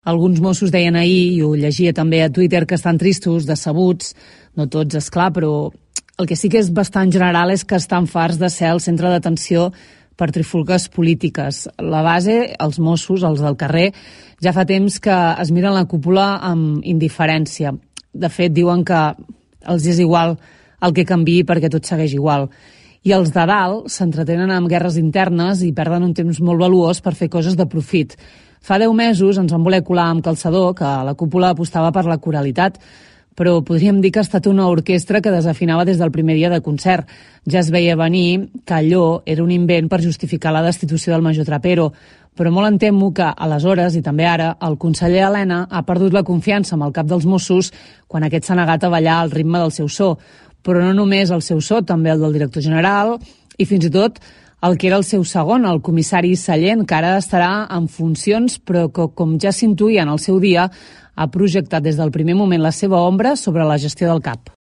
Alguns Mossos deien ahir, i ho llegia també a Twitter, que estan tristos, decebuts, no tots, esclar, però el que sí que és bastant general és que estan farts de ser el centre d'atenció per trifulgues polítiques. La base, els Mossos, els del carrer, ja fa temps que es miren la cúpula amb indiferència. De fet, diuen que els és igual el que canviï perquè tot segueix igual. I els de dalt s'entretenen amb guerres internes i perden un temps molt valuós per fer coses de profit. Fa 10 mesos ens van voler colar amb calçador que la cúpula apostava per la coralitat, però podríem dir que ha estat una orquestra que desafinava des del primer dia de concert. Ja es veia venir que allò era un invent per justificar la destitució del major Trapero, però molt em temo que, aleshores, i també ara, el conseller Elena ha perdut la confiança amb el cap dels Mossos quan aquest s'ha negat a ballar al ritme del seu so. Però no només el seu so, també el del director general i fins i tot el que era el seu segon, el comissari Sallent, que ara estarà en funcions, però que, com ja s'intuïa en el seu dia, ha projectat des del primer moment la seva ombra sobre la gestió del CAP.